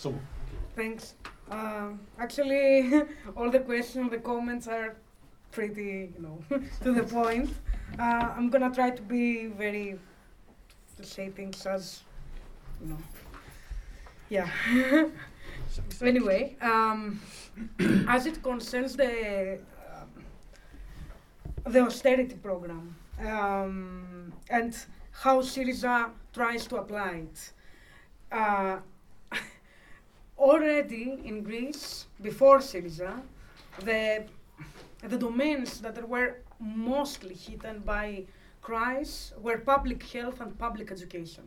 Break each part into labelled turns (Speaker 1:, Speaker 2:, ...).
Speaker 1: So.
Speaker 2: Thanks. Actually, all the questions, the comments are pretty, to the point. I'm gonna try to be to say things as, yeah. Anyway, as it concerns the austerity program and how Syriza tries to apply it. Already in Greece, before Syriza, the domains that were mostly hidden by crisis were public health and public education.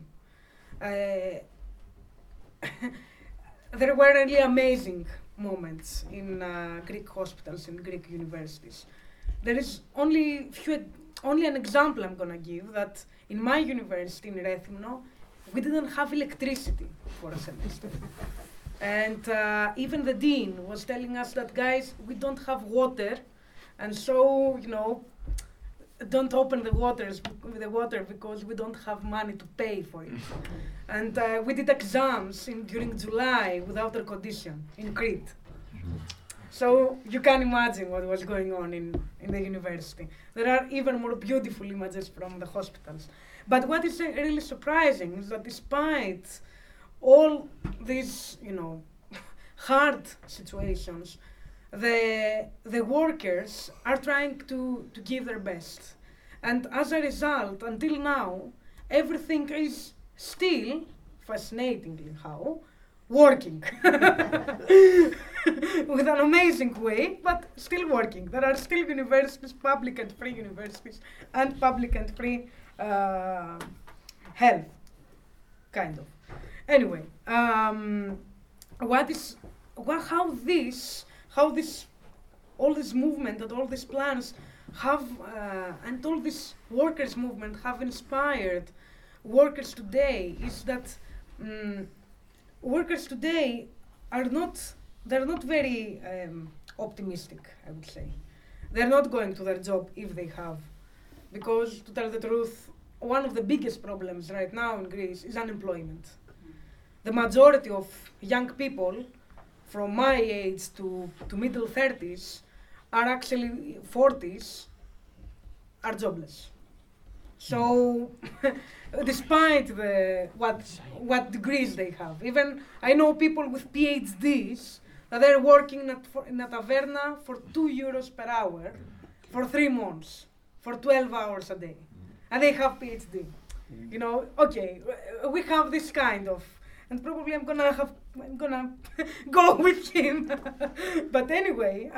Speaker 2: There were really amazing moments in Greek hospitals and Greek universities. There is only an example I'm gonna give, that in my university in Rethymno, we didn't have electricity for a semester. And even the dean was telling us that, guys, we don't have water, and so, don't open the water because we don't have money to pay for it. And we did exams during July without air condition in Crete. So you can imagine what was going on in the university. There are even more beautiful images from the hospitals. But what is really surprising is that despite all these, hard situations, the workers are trying to give their best. And as a result, until now, everything is still, fascinatingly how, working. With an amazing way, but still working. There are still universities, public and free universities, and public and free health, kind of. Anyway, all this movement and all these plans have, and all this workers' movement have inspired workers today is that workers today they're not very optimistic, I would say. They're not going to their job if they have. Because, to tell the truth, one of the biggest problems right now in Greece is unemployment. The majority of young people from my age to middle 30s are actually 40s, are jobless. So, despite what degrees they have, even I know people with PhDs that they're working in a taverna for €2 per hour for 3 months, for 12 hours a day, and they have PhD. Okay, we have this kind of, and probably I'm gonna go with him. But anyway,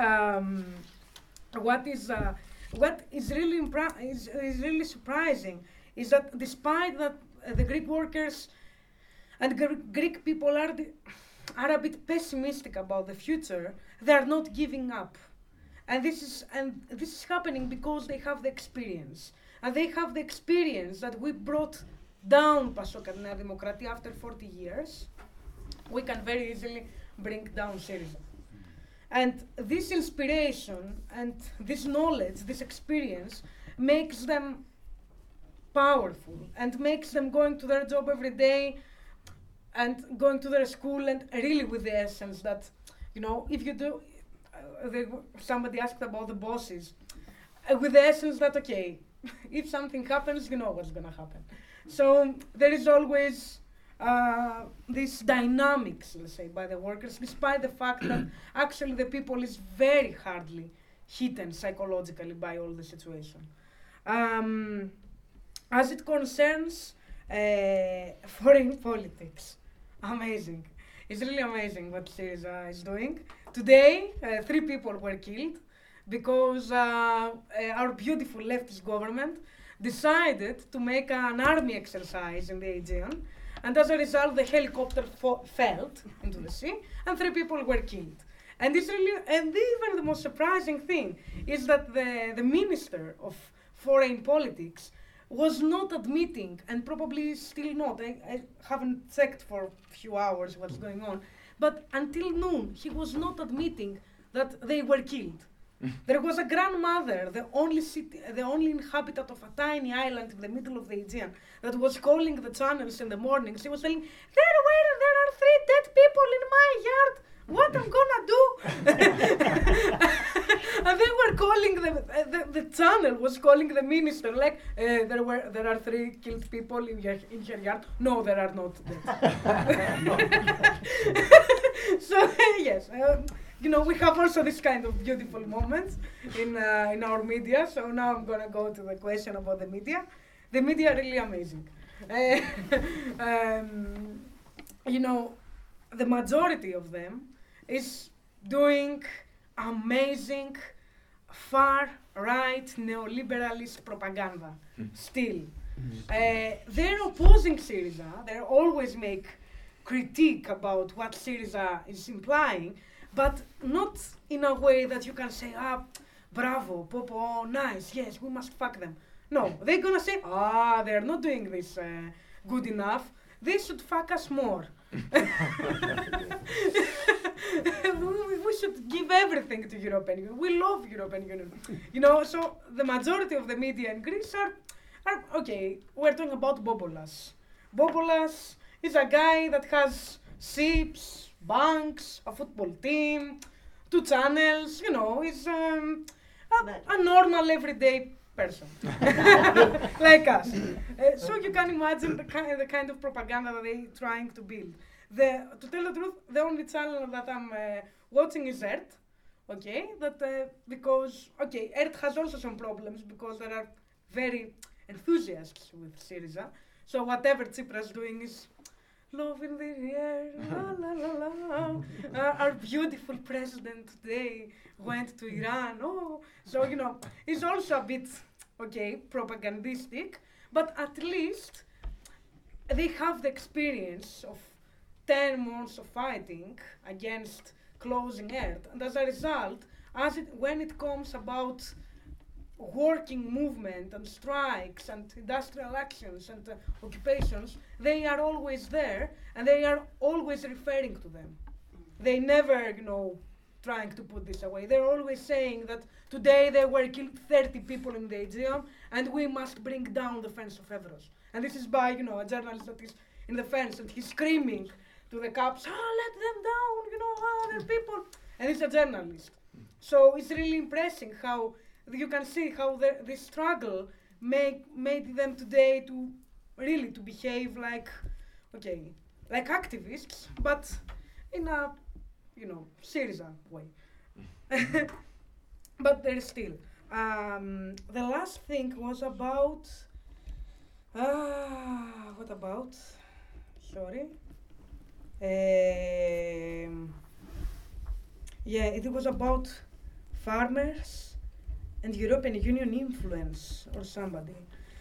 Speaker 2: what is really surprising is that despite that the Greek workers and Greek people are a bit pessimistic about the future, they are not giving up. And this is happening because they have the experience. And they have the experience that we brought down PASOK and Nea Demokratia after 40 years. We can very easily bring down Syriza. And this inspiration and this knowledge, this experience, makes them powerful and makes them going to their job every day and going to their school, and really with the essence that, if you do, somebody asked about the bosses, with the essence that, okay, if something happens, you know what's going to happen. So there is always these dynamics, let's say, by the workers, despite the fact that actually the people is very hardly hidden psychologically by all the situation. As it concerns foreign politics, amazing. It's really amazing what Syriza is doing. Today, 3 people were killed because our beautiful leftist government decided to make an army exercise in the Aegean, and as a result, the helicopter fell into the sea, and 3 people were killed. And even the most surprising thing is that the Minister of Foreign Politics was not admitting, and probably still not, I haven't checked for a few hours what's going on, but until noon, he was not admitting that they were killed. There was a grandmother, the only inhabitant of a tiny island in the middle of the Aegean, that was calling the channels in the morning. She was saying, there are 3 dead people in what I'm gonna do? And they were calling the channel was calling the minister like there are 3 killed people in her yard. No, there are not. So yes, we have also this kind of beautiful moments in our media. So now I'm gonna go to the question about the media. The media are really amazing. The majority of them is doing amazing far-right neoliberalist propaganda still. They're opposing Syriza. They always make critique about what Syriza is implying, but not in a way that you can say, bravo, Popo, nice, yes, we must fuck them. No, they're gonna say, they're not doing this good enough. They should fuck us more. We should give everything to European Union. We love European Union. So the majority of the media in Greece are okay, we're talking about Bobolas. Bobolas is a guy that has ships, banks, a football team, 2 channels, he's a normal everyday person. Like us. So you can imagine the kind of propaganda that they're trying to build. To tell the truth, the only channel that I'm watching is ERT. Okay, because ERT has also some problems because there are very enthusiasts with Syriza. So whatever Tsipras doing is love in the air, la la la la. Our beautiful president today went to Iran. So it's also a bit propagandistic, but at least they have the experience of 10 months of fighting against closing ERT, and as a result, when it comes about working movement and strikes and industrial actions and occupations, they are always there and they are always referring to them. They never, trying to put this away. They're always saying that today there were killed 30 people in the Aegean and we must bring down the fence of Evros. And this is by, a journalist that is in the fence and he's screaming to the cops, let them down, they're people. And he's a journalist. So it's really impressive how you can see how this struggle made them today to really to behave like activists, but in a Syriza way. But there is still. The last thing was about. What about? Sorry. It was about farmers and European Union influence or somebody.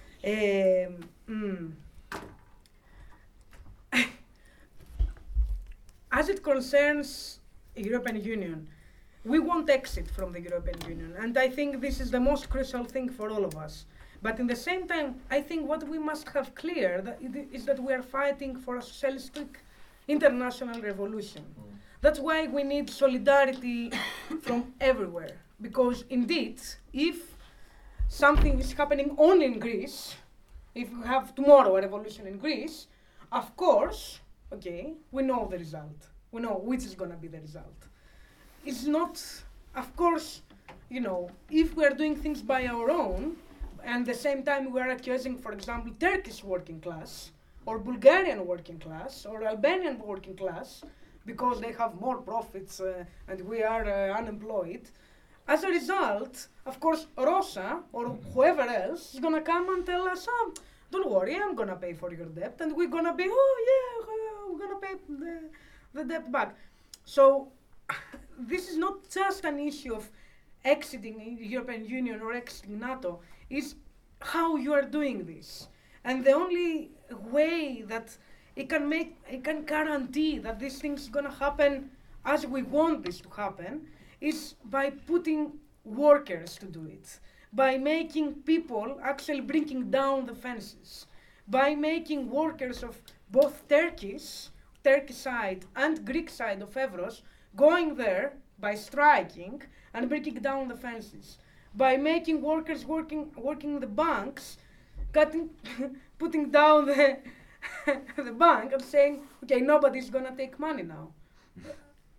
Speaker 2: As it concerns European Union, we won't exit from the European Union, and I think this is the most crucial thing for all of us. But in the same time, I think what we must have clear is that we are fighting for a socialistic international revolution. That's why we need solidarity from everywhere. Because indeed, if something is happening only in Greece, if we have tomorrow a revolution in Greece, of course, we know the result. We know which is going to be the result. It's not, of course, if we are doing things by our own, and at the same time we are accusing, for example, Turkish working class, or Bulgarian working class, or Albanian working class, because they have more profits and we are unemployed. As a result, of course, Rosa or whoever else is going to come and tell us, don't worry, I'm going to pay for your debt, and we're going to be, we're going to pay the debt back. So this is not just an issue of exiting the European Union or exiting NATO, it's how you are doing this. And the only way that it can guarantee that this thing is going to happen as we want this to happen is by putting workers to do it, by making people actually breaking down the fences, by making workers of both Turkish side and Greek side of Evros going there by striking and breaking down the fences, by making workers working in the banks, putting down the bank and saying, nobody's gonna take money now.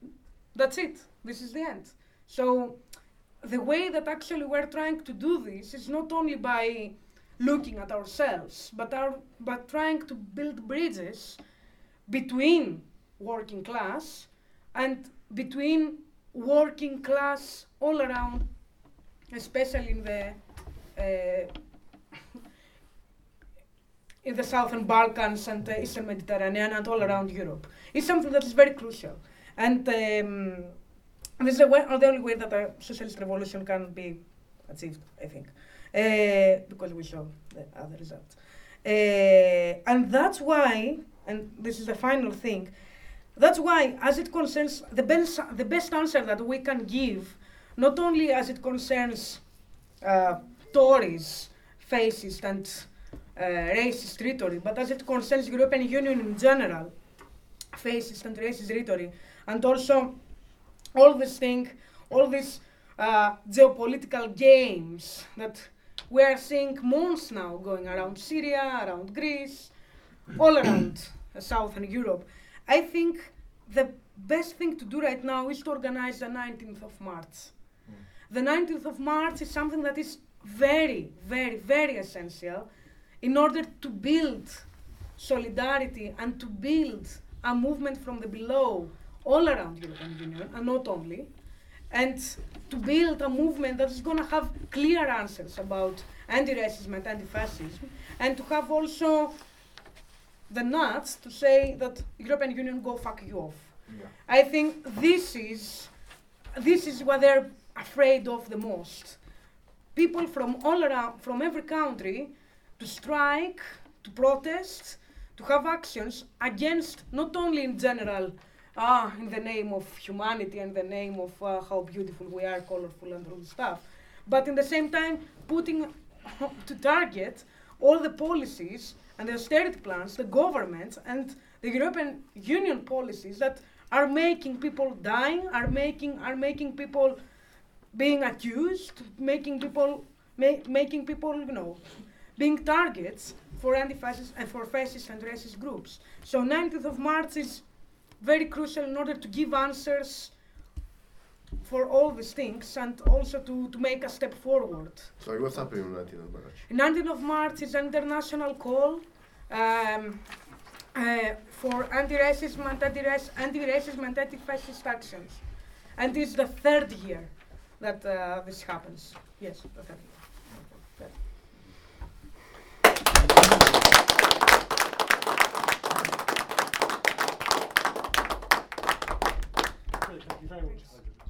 Speaker 2: That's it. This is the end. So the way that actually we're trying to do this is not only by looking at ourselves, but trying to build bridges between working class and between working class all around, especially in the Southern Balkans and the Eastern Mediterranean and all around Europe. It's something that is very crucial. And this is the only way that a socialist revolution can be achieved, I think, because we saw the other results. And that's why, and this is the final thing, that's why, as it concerns the best answer that we can give, not only as it concerns Tories, fascist and racist rhetoric, but as it concerns European Union in general, fascist and racist rhetoric, and also all these geopolitical games that we are seeing months now going around Syria, around Greece, all around Southern Europe. I think the best thing to do right now is to organize the 19th of March. The 19th of March is something that is very, very, very essential in order to build solidarity and to build a movement from the below all around European Union, and not only, and to build a movement that is going to have clear answers about anti-racism and anti-fascism, and to have also the nuts to say that European Union go fuck you off. Yeah. I think this is what they're afraid of the most. People from all around, from every country, to strike, to protest, to have actions against, not only in general, in the name of humanity and the name of how beautiful we are, colorful and all this stuff, but in the same time putting to target all the policies and the austerity plans, the government and the European Union policies that are making people dying, are making people being accused, making people, being targets for anti-fascist and for fascist and racist groups. So 19th of March is very crucial in order to give answers for all these things and also to make a step forward.
Speaker 1: Sorry, what's happening on 19th of March?
Speaker 2: 19th of March is an international call for anti-racism and anti-fascist actions. And it's the third year that this happens. Yes, the third year.
Speaker 3: Thank you very much.